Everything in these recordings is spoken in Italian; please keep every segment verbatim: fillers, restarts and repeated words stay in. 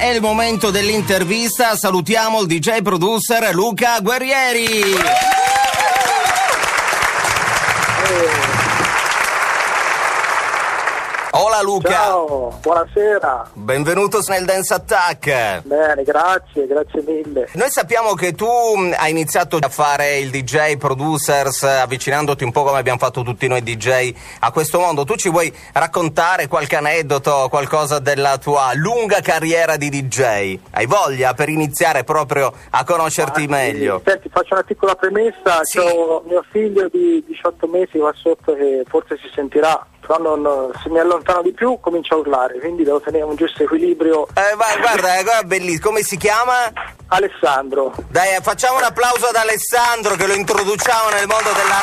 È il momento dell'intervista, salutiamo il D J producer Luca Guerrieri. Hola Luca. Ciao, buonasera. Benvenuto nel Dance Attack. Bene, grazie, grazie mille. Noi sappiamo che tu hai iniziato a fare il D J producers avvicinandoti un po' come abbiamo fatto tutti noi D J a questo mondo. Tu ci vuoi raccontare qualche aneddoto, qualcosa della tua lunga carriera di D J? Hai voglia per iniziare proprio a conoscerti ah, meglio? Sì. Senti, faccio una piccola premessa. Sì. C'ho mio figlio di diciotto mesi qua sotto che forse si sentirà. Però non, se mi allontano di più comincio a urlare, quindi devo tenere un giusto equilibrio. Eh, va, guarda, è bellissimo. Come si chiama? Alessandro. Dai, facciamo un applauso ad Alessandro che lo introduciamo nel mondo della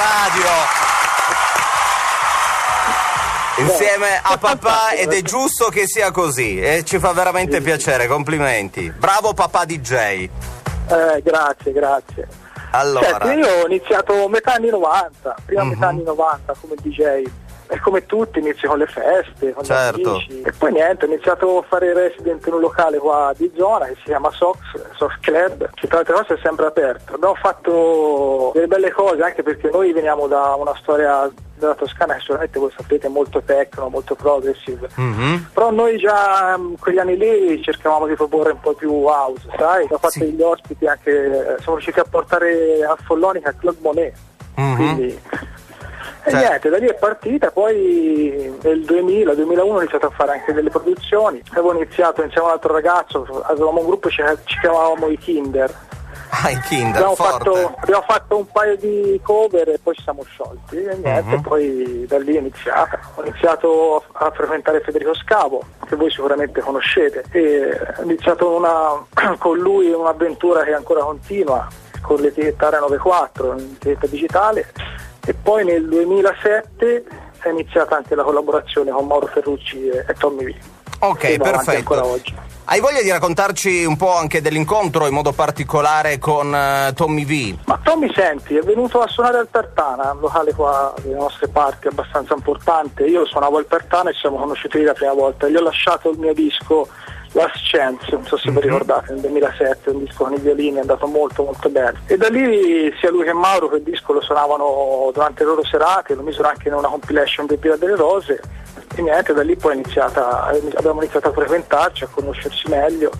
radio. Insieme a papà, ed è giusto che sia così e ci fa veramente sì. piacere, complimenti. Bravo papà D J. Eh, grazie, grazie. Allora. Senti, io ho iniziato metà anni novanta, prima Mm-hmm. metà anni novanta come D J. E come tutti inizio con le feste, con certo. gli amici. E poi niente, ho iniziato a fare resident in un locale qua di zona che si chiama Sox, Sox Club, che tra le altre cose è sempre aperto. Abbiamo fatto delle belle cose, anche perché noi veniamo da una storia della Toscana che sicuramente voi sapete è molto techno, molto progressive. Mm-hmm. Però noi già in quegli anni lì cercavamo di proporre un po' più house, sai? Abbiamo fatto sì. degli ospiti anche, siamo riusciti a portare a Follonica Claude Monet. Mm-hmm. Quindi e certo. niente, da lì è partita, poi nel duemila duemilauno ho iniziato a fare anche delle produzioni, avevo iniziato insieme a un altro ragazzo, avevamo un gruppo, ci, ci chiamavamo i Kinder. Ah, i Kinder, abbiamo forte. fatto, abbiamo fatto un paio di cover e poi ci siamo sciolti e niente, uh-huh. poi da lì è iniziata. Ho iniziato a, a frequentare Federico Scavo, che voi sicuramente conoscete, e ho iniziato una, con lui un'avventura che ancora continua, con l'etichetta Area novantaquattro, l'etichetta digitale. E poi nel duemilasette è iniziata anche la collaborazione con Mauro Ferrucci e, e Tommy V. Ok, perfetto. Oggi. Hai voglia di raccontarci un po' anche dell'incontro, in modo particolare con uh, Tommy V? Ma Tommy, senti, è venuto a suonare al Tartana, un locale qua delle nostre parti abbastanza importante. Io suonavo al Tartana e ci siamo conosciuti lì la prima volta. Gli ho lasciato il mio disco Last Chance, non so se vi ricordate, nel duemilasette, un disco con i violini, è andato molto molto bene. E da lì sia lui che Mauro quel disco lo suonavano durante le loro serate, lo misero anche in una compilation del Villa delle Rose e niente, da lì poi è iniziata, abbiamo iniziato a frequentarci, a conoscerci meglio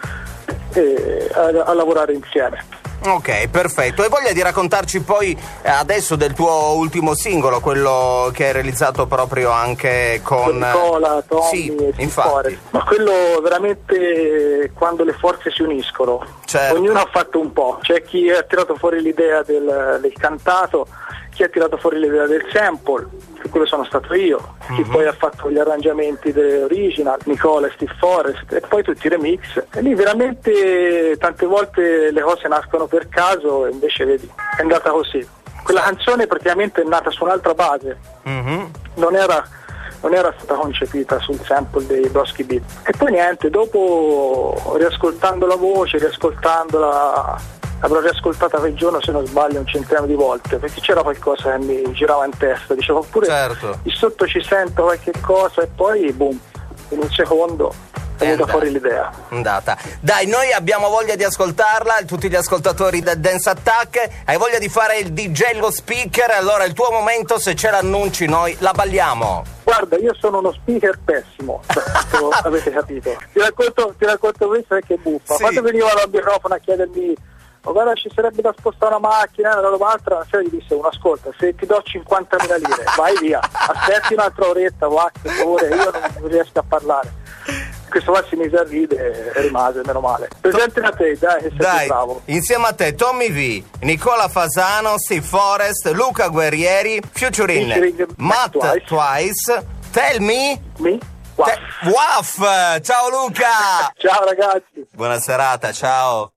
e a, a lavorare insieme. Ok, perfetto. Hai voglia di raccontarci poi adesso del tuo ultimo singolo, quello che hai realizzato proprio anche con Nicola, Tommy sì, e infatti. Ma quello veramente quando le forze si uniscono, certo. ognuno ha fatto un po', c'è chi ha tirato fuori l'idea del, del cantato, chi ha tirato fuori l'idea del sample, che quello sono stato io, chi mm-hmm. poi ha fatto gli arrangiamenti dell'original, Nicola e Steve Forrest, e poi tutti i remix. E lì veramente tante volte le cose nascono per caso e invece vedi, è andata così. Quella canzone praticamente è nata su un'altra base, mm-hmm. non era non era stata concepita sul sample dei Broski Beat. E poi niente, dopo riascoltando la voce, riascoltandola, l'avrò riascoltata quel giorno, se non sbaglio, un centinaio di volte, perché c'era qualcosa che mi girava in testa, dicevo oppure certo. di sotto ci sento qualche cosa e poi boom, in un secondo è venuta fuori l'idea. Andata. Dai, noi abbiamo voglia di ascoltarla, tutti gli ascoltatori del Dance Attack. Hai voglia di fare il D J, lo speaker? Allora il tuo momento, se ce l'annunci noi la balliamo. Guarda, io sono uno speaker pessimo, avete capito. Ti racconto, ti racconto questo perché è buffa. Sì. Quando veniva al microfono a chiedermi ma guarda ci sarebbe da spostare una macchina, una roba altra, la serie gli disse uno ascolta, se ti do cinquantamila lire, vai via, aspetti un'altra oretta, va, per favore, io non riesco a parlare. Questo qua si mise a ridere e rimase, meno male. Presente a te, dai, che sei dai, bravo. Insieme a te Tommy V, Nicola Fasano, Steve Forrest, Luca Guerrieri, featuring, featuring Matt Twice. Twice, Tell Me Me? Te- Waf. Ciao Luca. Ciao ragazzi. Buona serata, ciao.